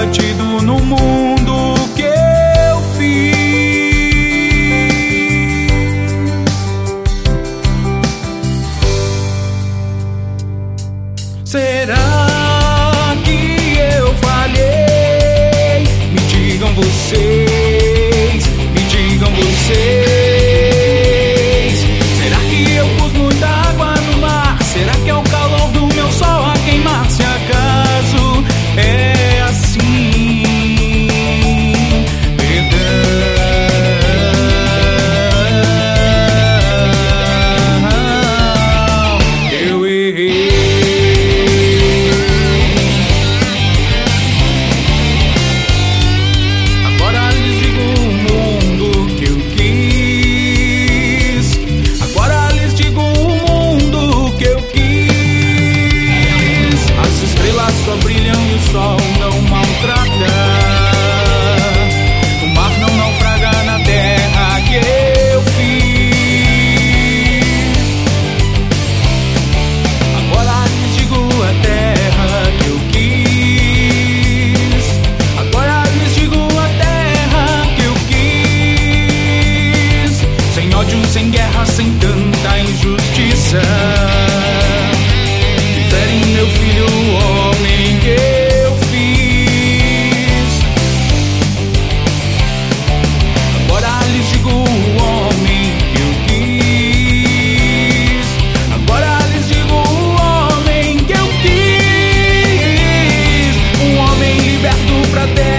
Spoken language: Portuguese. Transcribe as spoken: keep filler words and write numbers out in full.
batido no mundo que eu fiz. Será que eu falhei? Me digam vocês, me digam vocês. Será que eu pus muita água no mar? Será que é o calor do meu sol a queimar? Se acaso é assim, perdão, eu errei. Só brilham e o sol não maltrata. O mar não naufraga na terra que eu fiz. Agora lhes digo a terra que eu quis. Agora lhes digo a terra que eu quis. Sem ódio, sem guerra, sem tanta injustiça que ferem meu filho, o homem que eu fiz. Agora lhes digo o homem que eu quis. Agora lhes digo o homem que eu quis. Um homem liberto pra ter